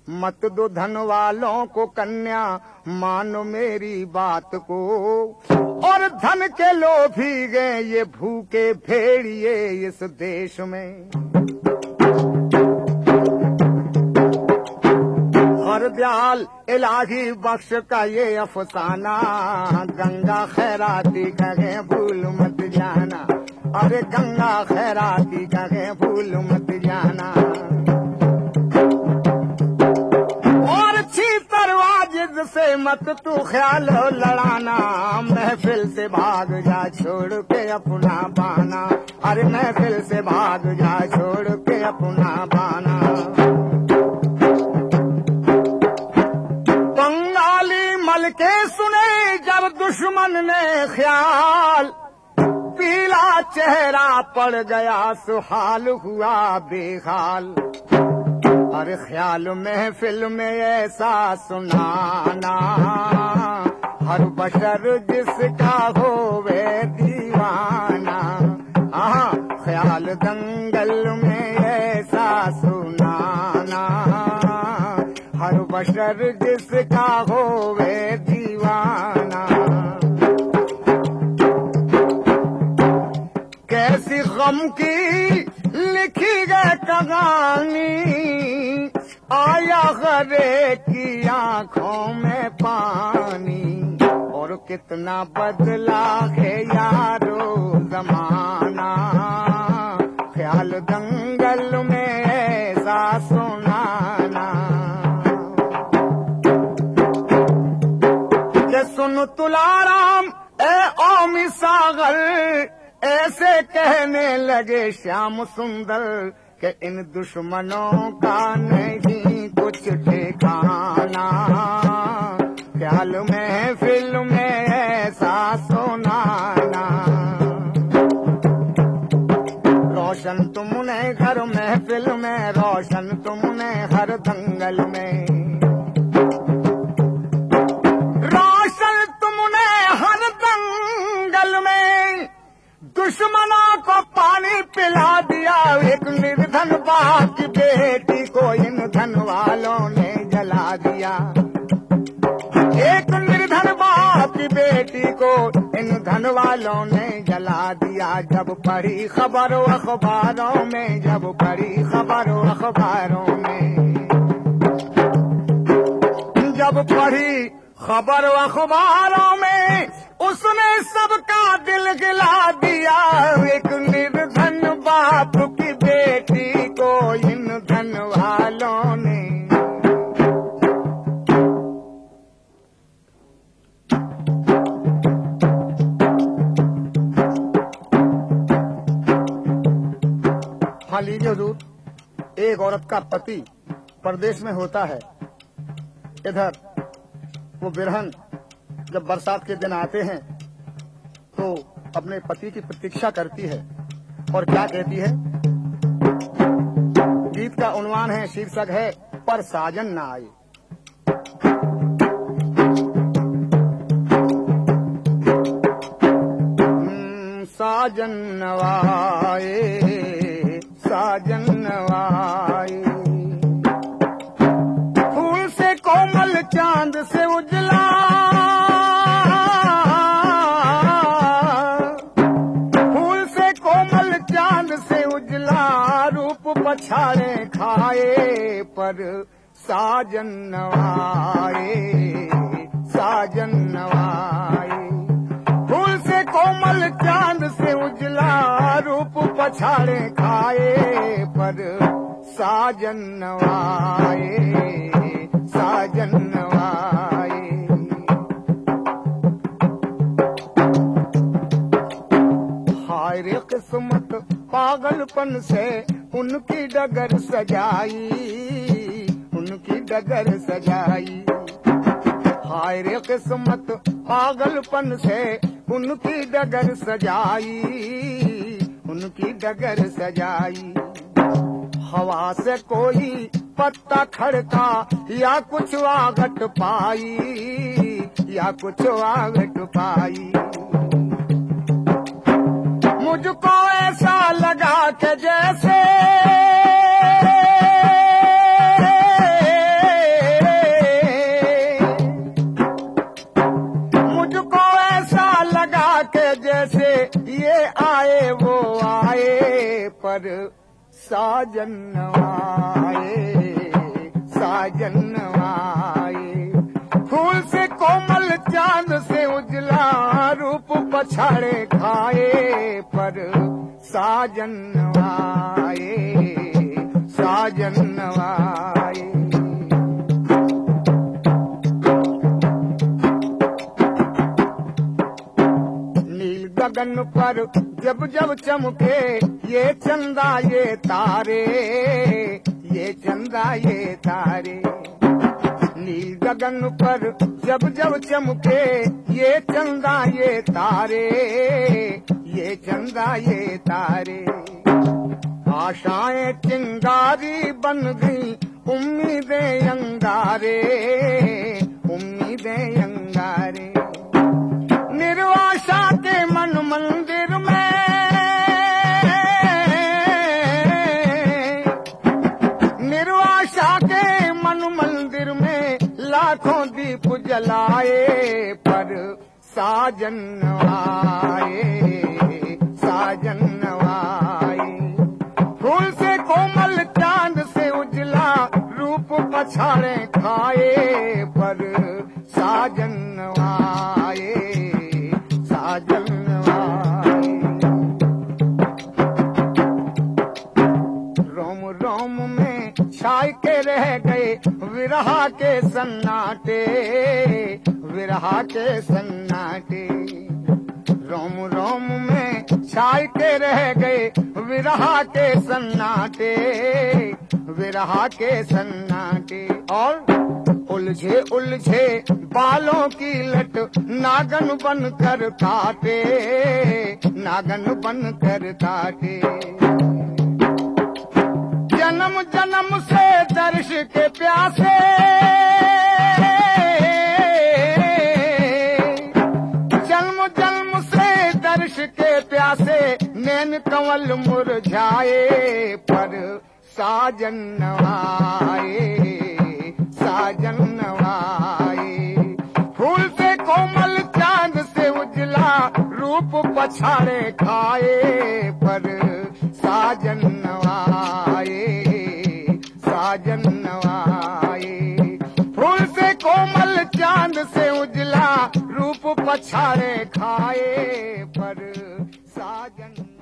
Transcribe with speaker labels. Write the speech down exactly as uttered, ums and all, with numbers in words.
Speaker 1: मत दो धन वालों को कन्या, मानो मेरी बात को। और धन के लोभी गए ये भूखे भेड़िए इस देश में। हर दयाल इलाही बख्श का ये अफसाना, गंगा खैराती कहे भूल मत जाना। अरे गंगा खैराती कहे भूल मत जाना। और छीतर वाजिद से मत तू ख्याल लड़ाना, महफिल से भाग जा छोड़ के अपना बाना। अरे महफिल से भाग जा छोड़ के अपना बाना। बंगाली मल के सुने जब दुश्मन ने ख्याल, पीला चेहरा पड़ गया सुहाल हुआ बेहाल। अरे ख्याल महफिल में ऐसा सुनाना, हर बशर जिसका होवे दीवाना। हाँ, ख्याल दंगल में ऐसा सुनाना, हर बशर जिसका होवे दीवाना। कैसी गम की लिखी गई कहानी, आया गरे की आंखों में पानी। और कितना बदला है यारो जमाना, ख्याल दंगल में ऐसा सुनाना। के सुन तुलाराम ए ओमी सागर, ऐसे कहने लगे श्याम सुंदर कि इन दुश्मनों का नहीं कुछ ठिकाना। ख्याल महफिल में ऐसा सुनाना, रोशन तुमने हर महफिल में, रोशन तुमने हर दंगल में। रोशन तुमने हर दंगल में, दुश्मनों को पानी पिला दिया। एक निर्धन बाप की बेटी को इन धन वालों ने जला दिया। एक निर्धन बाप की बेटी को इन धन वालों ने जला दिया। जब पढ़ी खबर अखबारों में, जब पढ़ी खबर अखबारों में, जब पढ़ी खबर अखबारों में, उसने सबका दिल गिला दिया। एक निर्धन बाप की बेटी को इन धन वालों ने। हाँ लीजिए हुजूर, एक औरत का पति परदेश में होता है। इधर वो बिरहन जब बरसात के दिन आते हैं तो अपने पति की प्रतीक्षा करती है और क्या कहती है। गीत का उन्वान है, शीर्षक है पर साजन ना आए। साजन नवाए, साजन नवाए, फूल से कोमल चांद से उजला, फूल से कोमल चांद से उजला, रूप पछाड़े खाए पर साजन नवाए, साजन नवाए। फूल से कोमल चांद से उजला, रूप पछाड़े खाए पर साजन नवाए, साजन नवाए। हाय रे किस्मत पागलपन से उनकी डगर सजाई, उनकी डगर सजाई। हाय रे किस्मत पागलपन से उनकी डगर सजाई, उनकी डगर सजाई। हवा से कोई पत्ता खड़का या कुछ आगट पाई, या कुछ आगट पाई। मुझको ऐसा लगा कि जैसे साजन नवाए, साजन नवाए। फूल से कोमल चांद से उजला रूप पछाड़े खाए, पर साजन नवाए, साजन नवाए। नील गगन पर जब जब चमके ये चंदा ये तारे, ये चंदा ये तारे। नील गगन पर जब जब चमके ये चंदा ये तारे, ये चंदा ये तारे। आशाएं चिंगारी बन गई, उम्मीदें अंगारे, उम्मीदें अंगारे। निर्वाशा के मन मंदिर में, निर्वाशा के मन मंदिर में लाखों दीप जलाए, पर साजन नवाए, साजन नवाए। फूल से कोमल चांद से उजला रूप पछाड़े खाए, पर साजन नवाए, साजन नवाए। रोम रोम में छाय के रह गए विरहा के सन्नाटे, विरहा के सन्नाटे। रोम रोम में छाय के रह गए विरहा के सन्नाटे, विरहा के सन्नाटे। और उलझे उलझे बालों की लट नागन बन कर काटे, नागन बन कर काटे। जन्म जन्म से दर्श के प्यासे, जन्म जन्म से दर्श के प्यासे नैन कंवल मुरझाए, पर साजन नवाए, साजन नवाए। फूल से कोमल चांद से उजला रूप पछाड़े खाए, पर साजन नवाए, साजन नवाए। फूल से कोमल चांद से उजला रूप पछाड़े खाए, पर साजन